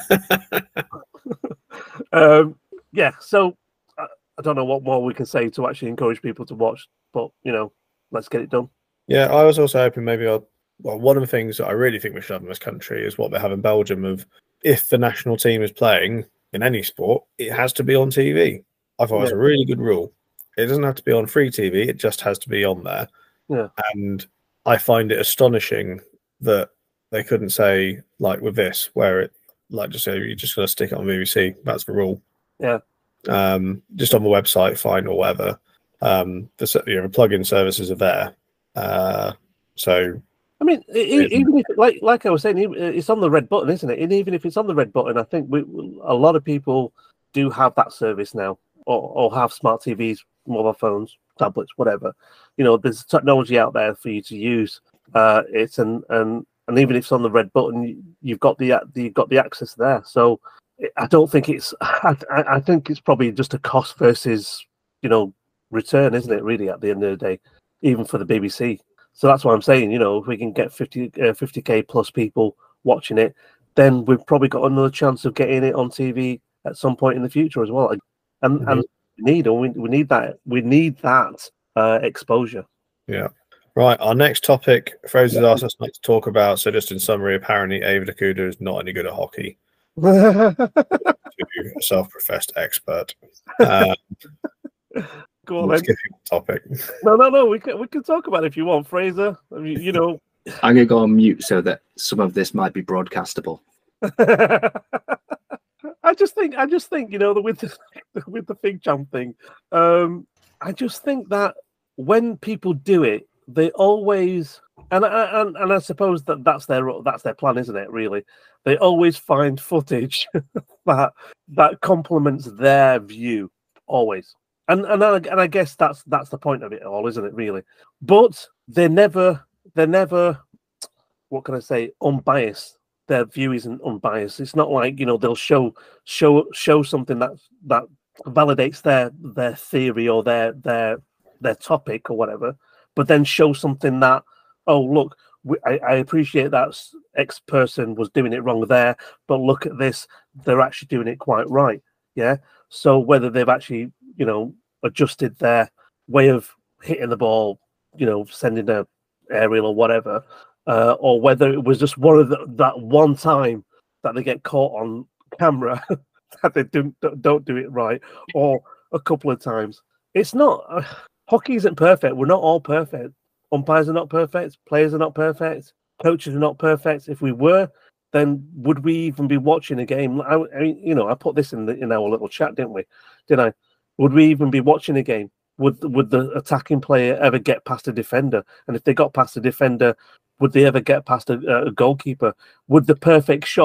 um, yeah. So I, I don't know what more we can say to actually encourage people to watch, but you know, let's get it done. Yeah, I was also hoping maybe I'll. Well, one of the things that I really think we should have in this country is what they have in Belgium of if the national team is playing in any sport, it has to be on T V. I thought yeah. it's a really good rule. It doesn't have to be on free T V. It just has to be on there. Yeah. And I find it astonishing that they couldn't say, like with this, where it, like, just say you're just going to stick it on B B C. That's the rule. Yeah. Um, just on the website, fine, or whatever. Um, the, you know, the plug-in services are there. Uh, so... I mean, even if, like like I was saying, it's on the red button, isn't it? And even if it's on the red button, I think we, a lot of people do have that service now, or, or have smart T Vs, mobile phones, tablets, whatever. You know, there's technology out there for you to use. Uh, it's and and and even if it's on the red button, you've got the you've got the access there. So I don't think it's. I, I think it's probably just a cost versus, you know, return, isn't it? Really, at the end of the day, even for the B B C. So that's what I'm saying, you know, if we can get fifty, uh, fifty K plus people watching it, then we've probably got another chance of getting it on T V at some point in the future as well. And mm-hmm. and we need, or we, we need that, we need that uh, exposure. Yeah. Right. Our next topic, Fraser's asked us not to talk about. So just in summary, apparently Ava Dakuda is not any good at hockey. To a self-professed expert. Um, Go on, then. Topic. No, no, no. We can we can talk about it if you want, Fraser. I mean, you know, I'm gonna go on mute so that some of this might be broadcastable. I just think, I just think, you know, the with the with the Fig Jam thing. Um, I just think that when people do it, they always, and and and I suppose that that's their that's their plan, isn't it? Really, they always find footage that that complements their view, always. And and I, and I guess that's that's the point of it all, isn't it? Really, but they're never they're never what can I say unbiased. Their view isn't unbiased. It's not like, you know, they'll show show show something that that validates their their theory or their their their topic or whatever, but then show something that, oh look, we, I, I appreciate that X person was doing it wrong there, but look at this, they're actually doing it quite right. Yeah. So whether they've actually, you know, adjusted their way of hitting the ball, you know, sending a aerial or whatever, uh, or whether it was just one of the, that one time that they get caught on camera that they don't don't do it right, or a couple of times. It's not uh, hockey isn't perfect. We're not all perfect. Umpires are not perfect. Players are not perfect. Coaches are not perfect. If we were, then would we even be watching a game? I, I mean, you know, I put this in the, in our little chat, didn't we? Didn't I? Would we even be watching a game? Would would the attacking player ever get past a defender? And if they got past a defender, would they ever get past a, a goalkeeper? Would the perfect shot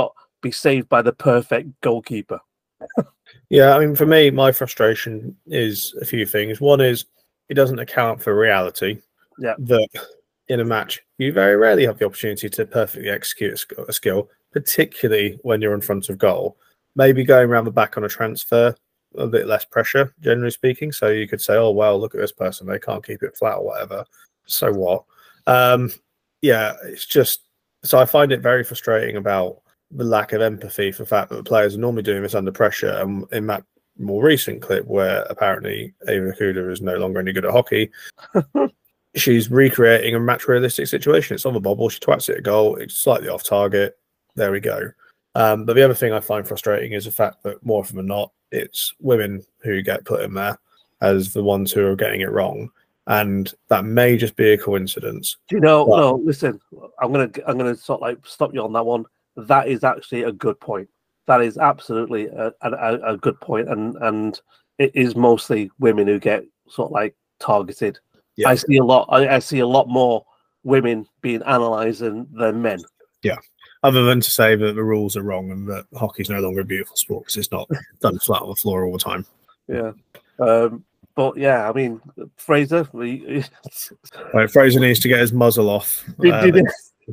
be saved by the perfect goalkeeper. Yeah, I mean, for me, my frustration is a few things. One is it doesn't account for reality. Yeah. That in a match, you very rarely have the opportunity to perfectly execute a sk- a skill, particularly when you're in front of goal. Maybe going around the back on a transfer, a bit less pressure, generally speaking. So you could say, oh, well, look at this person. They can't keep it flat or whatever. So what? Um, yeah, it's just, so I find it very frustrating about the lack of empathy for the fact that the players are normally doing this under pressure. And in that more recent clip where apparently Ava Kuda is no longer any good at hockey, she's recreating a match realistic situation. It's on the bobble, she twats it a goal, it's slightly off target. There we go. Um, but the other thing I find frustrating is the fact that more often than not, it's women who get put in there as the ones who are getting it wrong. And that may just be a coincidence. Do you know, but, no, listen, I'm gonna I'm gonna sort of like stop you on that one. That is actually a good point. That is absolutely a, a, a good point, and and it is mostly women who get sort of like targeted. Yeah. I see a lot. I, I see a lot more women being analysed than, than men. Yeah. Other than to say that the rules are wrong and that hockey's no longer a beautiful sport because it's not done flat on the floor all the time. Yeah. Um, but yeah, I mean, Fraser. We, right, Fraser needs to get his muzzle off. Did, Um, did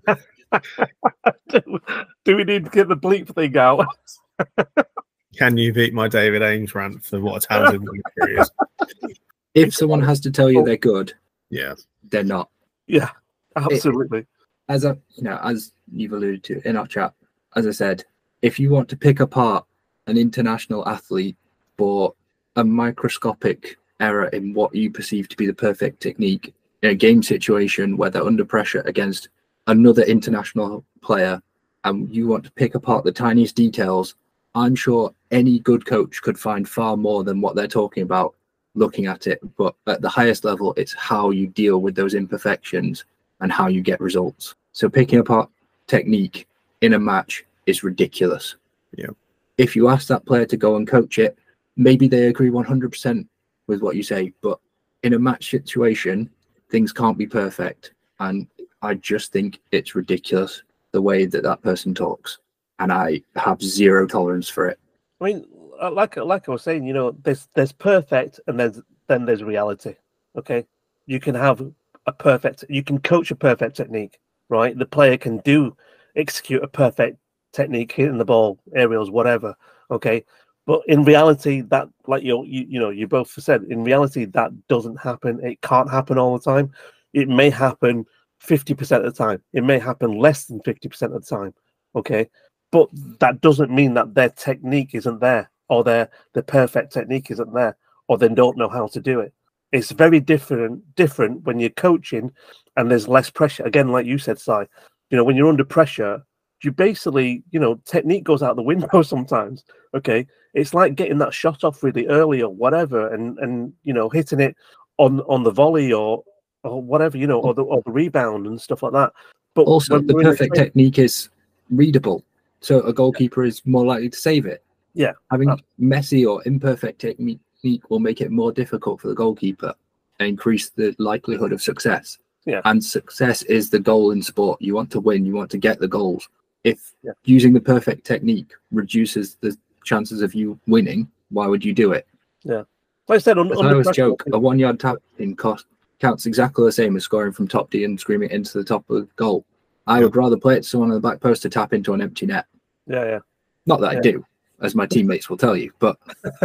do, do we need to get the bleep thing out? Can you beat my David Ames rant for what a talented he is? If someone has to tell you they're good, Yeah. they're not. Yeah, absolutely. It, as a, you know, as you've alluded to in our chat, as I said, if you want to pick apart an international athlete for a microscopic error in what you perceive to be the perfect technique in a game situation where they're under pressure against another international player, and you want to pick apart the tiniest details, I'm sure any good coach could find far more than what they're talking about looking at it. But at the highest level, it's how you deal with those imperfections and how you get results. So picking apart technique in a match is ridiculous. Yeah. If you ask that player to go and coach it, maybe they agree one hundred percent with what you say, but in a match situation, things can't be perfect. And I just think it's ridiculous the way that that person talks. And I have zero tolerance for it. I mean, like like I was saying, you know, there's there's perfect, and there's then there's reality. Okay, you can have a perfect, you can coach a perfect technique, right? The player can do execute a perfect technique, hitting the ball, aerials, whatever. Okay, but in reality, that like you you you know you both said, in reality that doesn't happen. It can't happen all the time. It may happen fifty percent of the time. It may happen less than fifty percent of the time. Okay. But that doesn't mean that their technique isn't there, or their the perfect technique isn't there, or they don't know how to do it. It's very different different when you're coaching and there's less pressure. Again, like you said, Si, you know, when you're under pressure, you basically, you know, technique goes out the window sometimes. Okay. It's like getting that shot off really early or whatever, and and you know, hitting it on on the volley or or whatever, you know, or the or the rebound and stuff like that. But also the perfect the technique is readable. So a goalkeeper is more likely to save it. Yeah. Having uh, messy or imperfect technique will make it more difficult for the goalkeeper and increase the likelihood of success. Yeah. And success is the goal in sport. You want to win. You want to get the goals. If yeah. using the perfect technique reduces the chances of you winning, why would you do it? Yeah. Like I said, on, As on I always pressure, joke, a one-yard tap in cost counts exactly the same as scoring from top D and screaming it into the top of the goal. I yeah. would rather play it to someone on the back post to tap into an empty net. Yeah, yeah. Not that yeah. I do, as my teammates will tell you, but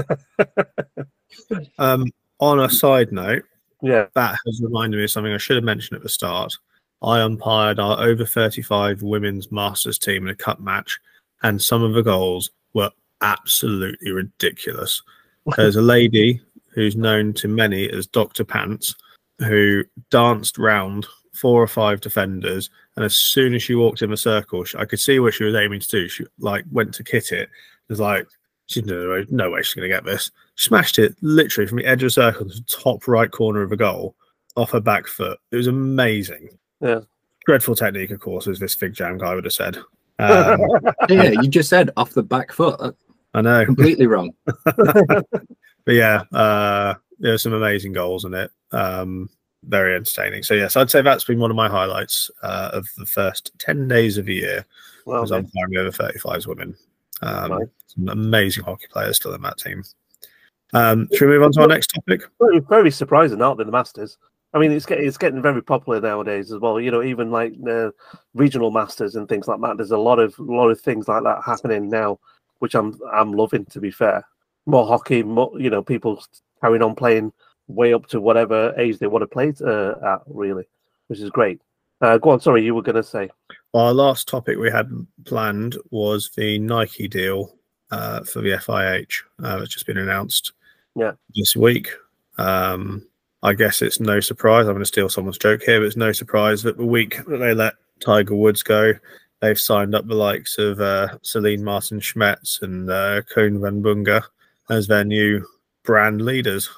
um, on a side note, yeah, that has reminded me of something I should have mentioned at the start. I umpired our over thirty-five women's Masters team in a cup match, and some of the goals were absolutely ridiculous. There's a lady who's known to many as Doctor Pants, who danced round four or five defenders, and as soon as she walked in the circle, she, I could see what she was aiming to do. She like went to kit it. It was like, she's no way, no way she's going to get this. Smashed it literally from the edge of the circle to the top right corner of the goal off her back foot. It was amazing. Yeah, dreadful technique, of course, as this Fig Jam guy would have said. Um, yeah, you just said off the back foot. I know, completely wrong. But yeah, uh, there were some amazing goals in it. Um, very entertaining. So yes, I'd say that's been one of my highlights uh, of the first ten days of the year. Well, because I'm firing over thirty-fives women. Um, right. Some amazing hockey players still in that team. Um, should we move on to our next topic? Very, very surprising, aren't they, the Masters? I mean, it's getting it's getting very popular nowadays as well. You know, even like the regional Masters and things like that. There's a lot of lot of things like that happening now, which I'm I'm loving. To be fair, more hockey, more you know, people carrying on playing way up to whatever age they want to play uh, at, really, which is great. Uh, go on, sorry, you were going to say. Our last topic we had planned was the Nike deal uh, for the F I H. Uh, it's just been announced yeah. this week. Um, I guess it's no surprise. I'm going to steal someone's joke here, but it's no surprise that the week that they let Tiger Woods go, they've signed up the likes of uh, Celine Martin Schmetz and uh, Koen van Bunga as their new brand leaders.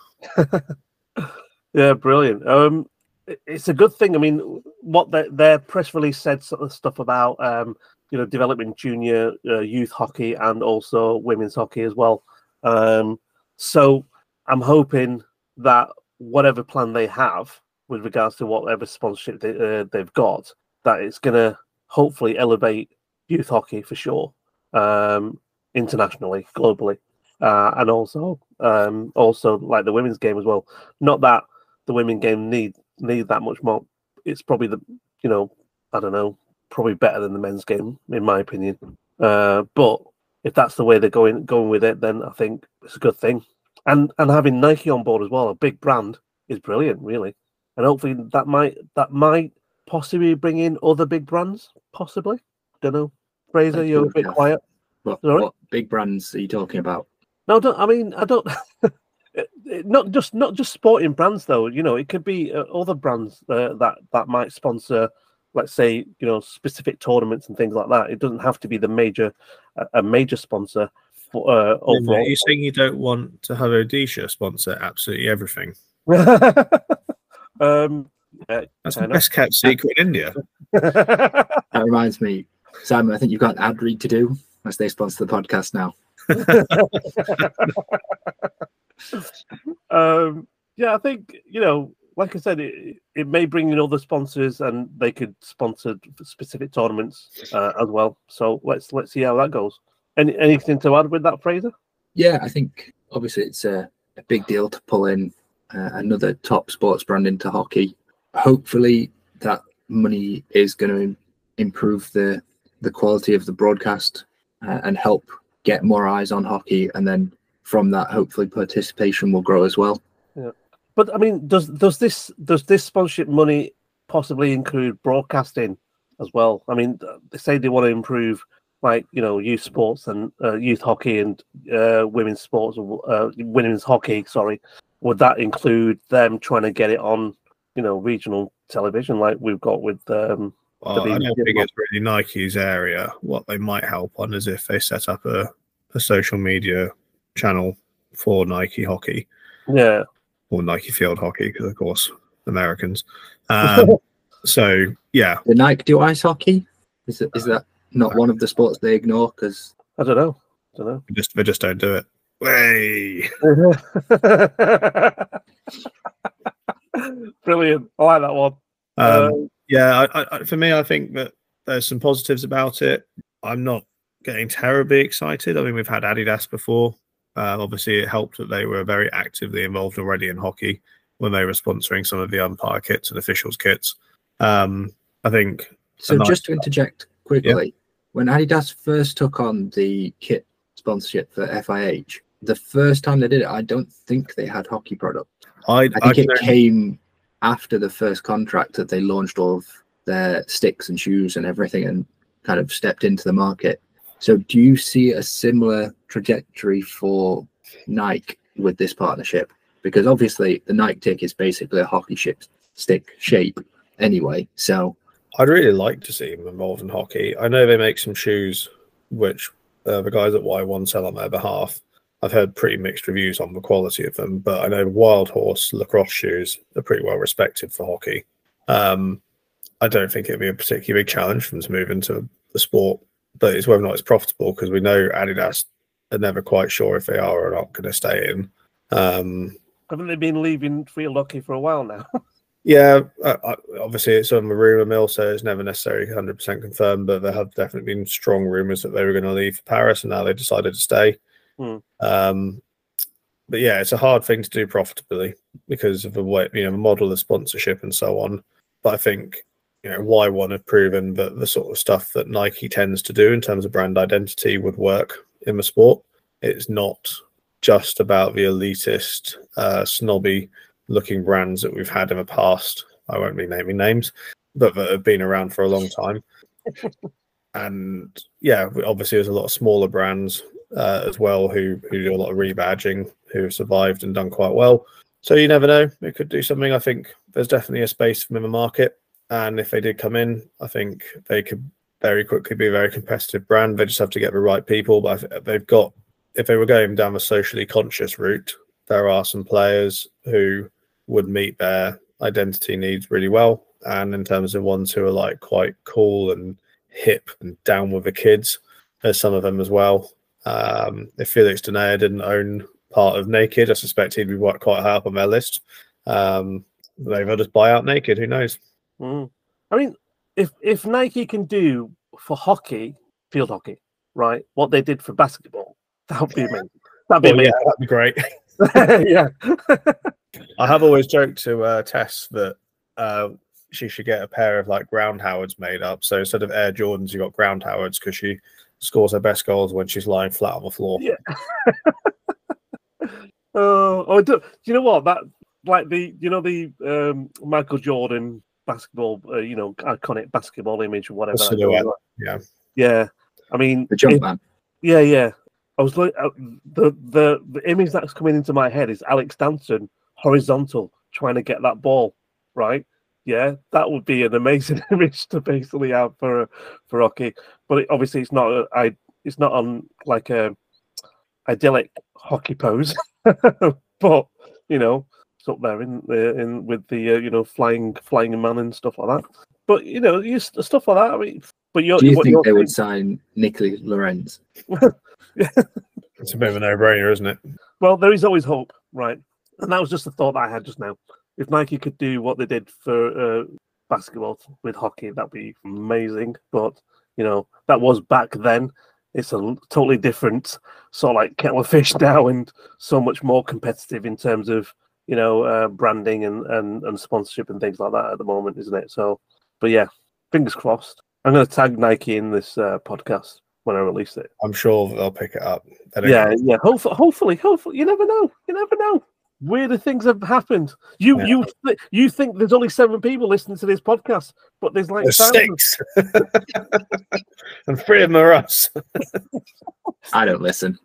Yeah, brilliant. Um, it's a good thing. I mean, what the, their press release said sort of stuff about, um, you know, developing junior uh, youth hockey and also women's hockey as well. Um, so I'm hoping that whatever plan they have with regards to whatever sponsorship they, uh, they've got, that it's going to hopefully elevate youth hockey for sure, um, internationally, globally, uh, and also um, also like the women's game as well. Not that the women's game need need that much more. It's probably the you know I don't know probably better than the men's game in my opinion. Uh, but if that's the way they're going going with it, then I think it's a good thing. And and having Nike on board as well, a big brand, is brilliant, really. And hopefully that might that might possibly bring in other big brands. Possibly, don't know. Fraser, Thank you're you, a bit Jeff. quiet. What, Sorry? what big brands are you talking about? No, don't, I mean I don't. not just not just sporting brands though. You know, it could be uh, other brands uh, that that might sponsor, let's say, you know, specific tournaments and things like that. It doesn't have to be the major uh, a major sponsor. For, uh, overall. Are you saying you don't want to have Odisha sponsor absolutely everything? um, uh, That's the best kept secret in India. That reminds me, Simon, I think you've got an ad read to do as they sponsor the podcast now. um, yeah, I think, you know, like I said, it, it may bring in other sponsors and they could sponsor specific tournaments uh, as well. So let's let's see how that goes. Any, anything to add with that, Fraser? Yeah, I think obviously it's a, a big deal to pull in uh, another top sports brand into hockey. Hopefully that money is going to improve the, the quality of the broadcast uh, and help get more eyes on hockey. And then from that, hopefully participation will grow as well. Yeah. But I mean, does does this does this sponsorship money possibly include broadcasting as well? I mean, they say they want to improve, like, you know, youth sports and uh, youth hockey and uh, women's sports, uh, women's hockey. Sorry, would that include them trying to get it on, you know, regional television like we've got with? Um, well, I don't think it's really Nike's area. What they might help on is if they set up a, a social media channel for Nike hockey, yeah, or Nike field hockey, because of course Americans. Um, so yeah, the Nike do ice hockey. Is it, is that not one of the sports they ignore? Because I don't know. I don't know. They just they just don't do it. Way. Brilliant. I like that one. Um, uh, yeah, I, I, for me, I think that there's some positives about it. I'm not getting terribly excited. I mean, we've had Adidas before. Uh, obviously, it helped that they were very actively involved already in hockey when they were sponsoring some of the umpire kits and officials kits. Um, I think. So, nice just to interject quickly, yeah. when Adidas first took on the kit sponsorship for F I H, the first time they did it, I don't think they had hockey product. I, I think I it can... came after the first contract that they launched all of their sticks and shoes and everything and kind of stepped into the market. So do you see a similar trajectory for Nike with this partnership? Because obviously the Nike tick is basically a hockey ship stick shape anyway. So I'd really like to see them involved in hockey. I know they make some shoes, which uh, the guys at Y one sell on their behalf. I've heard pretty mixed reviews on the quality of them, but I know Wild Horse lacrosse shoes are pretty well respected for hockey. Um, I don't think it'd be a particularly big challenge for them to move into the sport, but it's whether or not it's profitable, because we know Adidas are never quite sure if they are or not going to stay in. Um, Haven't they been leaving field hockey for a while now? Yeah, uh, uh, obviously it's on the rumour mill, so it's never necessarily one hundred percent confirmed, but there have definitely been strong rumours that they were going to leave for Paris, and now they decided to stay. Hmm. Um, but yeah, it's a hard thing to do profitably because of the way, you know, the model of sponsorship and so on. But I think, you know, Y one have proven that the sort of stuff that Nike tends to do in terms of brand identity would work in the sport. It's not just about the elitist, uh, snobby looking brands that we've had in the past. I won't be naming names, but that have been around for a long time. And yeah, obviously there's a lot of smaller brands uh, as well who, who do a lot of rebadging, who have survived and done quite well. So you never know, it could do something. I think there's definitely a space for them in the market. And if they did come in, I think they could very quickly be a very competitive brand. They just have to get the right people. But they've got, if they were going down the socially conscious route, there are some players who would meet their identity needs really well. And in terms of ones who are like quite cool and hip and down with the kids, there's some of them as well. Um, if Felix Denea didn't own part of Naked, I suspect he'd be quite high up on their list. Um, maybe they'll just buy out Naked, who knows? Mm. I mean, if if Nike can do for hockey, field hockey, right, what they did for basketball, that would be amazing. That'd be well, amazing. Yeah, that'd be great. Yeah. I have always joked to uh, Tess that uh, she should get a pair of like ground Howards made up. So instead of Air Jordans, you got ground Howards because she scores her best goals when she's lying flat on the floor. Yeah. Oh, oh, do, do you know what? That like the you know the um, Michael Jordan basketball, uh, you know, iconic basketball image or whatever. Silhouette. Yeah, yeah. I mean, The jump it, man. Yeah, yeah. I was like, uh, the the the image that's coming into my head is Alex Danson horizontal trying to get that ball, right? Yeah, that would be an amazing image to basically have for for hockey. But it, obviously, it's not. A, I it's not on like a idyllic hockey pose, but you know, it's up there in in with the uh, you know flying flying man and stuff like that. But you know, you, stuff like that. I mean, but you're, Do you what think you're they would saying- sign Nicolas Lorenz? it's a bit of a no-brainer, isn't it? Well, there is always hope, right? And that was just a thought that I had just now. If Nike could do what they did for uh, basketball with hockey, that'd be amazing. But you know, that was back then. It's a totally different sort of like kettle of fish now, and so much more competitive in terms of you know uh, branding and, and and sponsorship and things like that at the moment, isn't it? So, but yeah, fingers crossed. I'm going to tag Nike in this uh, podcast when I release it. I'm sure they'll pick it up. They don't Yeah, care. yeah. Hopefully, hopefully, hopefully. You never know. You never know. Weirder things have happened. You, Yeah. you, th- you think there's only seven people listening to this podcast, but there's like There's thousands. six, and three of them are us. I don't listen.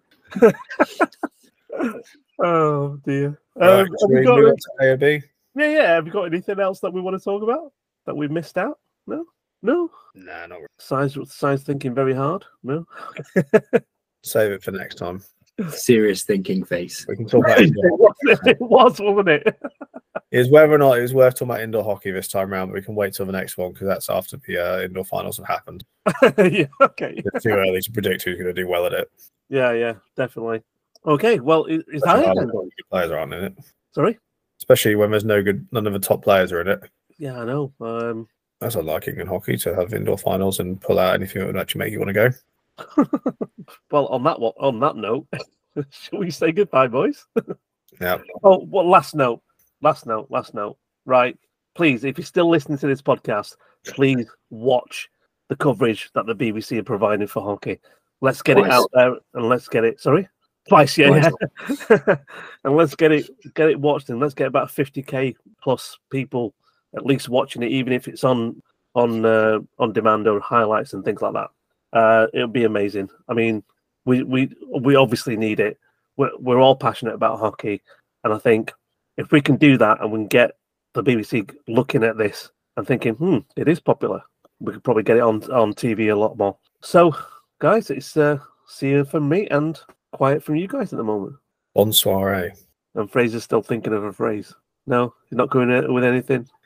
Oh dear. Right, Um, should have we you got move any- on to A or B? yeah, yeah. Have you got anything else that we want to talk about that we missed out? No, no. Nah, not really. Size, size thinking very hard. No. Save it for next time. Serious thinking face. We can talk about it indoor. was, it was, wasn't it? Is whether or not it was worth talking about indoor hockey this time round, but we can wait till the next one because that's after the uh, indoor finals have happened. Yeah. Okay. It's too early to predict who's going to do well at it. Yeah. Yeah. Definitely. Okay. Well, is, is that Especially it? when then? good players aren't in it. Sorry. Especially when there's no good, none of the top players are in it. Yeah, I know. Um, That's unlike in hockey to have indoor finals and pull out anything that would actually make you want to go. well, on that one, on that note, shall we say goodbye, boys? Yeah. Oh, well, last note, last note, last note. Right, please, if you're still listening to this podcast, please watch the coverage that the B B C are providing for hockey. Let's get Twice. it out there and let's get it. Sorry, twice, yeah, yeah. And let's get it, get it watched, and let's get about fifty K plus people at least watching it, even if it's on on uh, on demand or highlights and things like that. Uh, it'll be amazing. I mean, we we we obviously need it. We're we're all passionate about hockey, and I think if we can do that and we can get the B B C looking at this and thinking, hmm, it is popular, we could probably get it on on T V a lot more. So, guys, it's uh, see you from me and quiet from you guys at the moment. Bonsoir. And Fraser's still thinking of a phrase. No, you're not going with anything.